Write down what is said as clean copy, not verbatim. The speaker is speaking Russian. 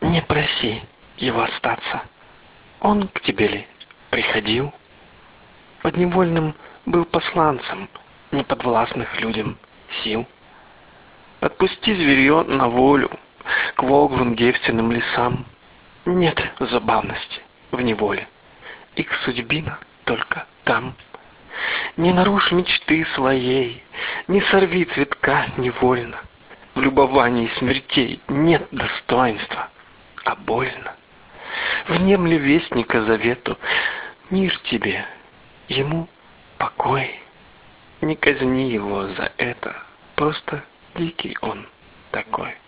Не проси его остаться. Он к тебе ли приходил? Подневольным был посланцем неподвластных людям сил. Отпусти зверье на волю к волглым девственным лесам. Нет забавности в неволе, их судьбина только там. Не нарушь мечты своей, не сорви цветка невольно. В любовании смертей нет достоинства, а больно. Внемли вестника завету, мир тебе, ему покой. Не казни его за это, просто дикий он такой.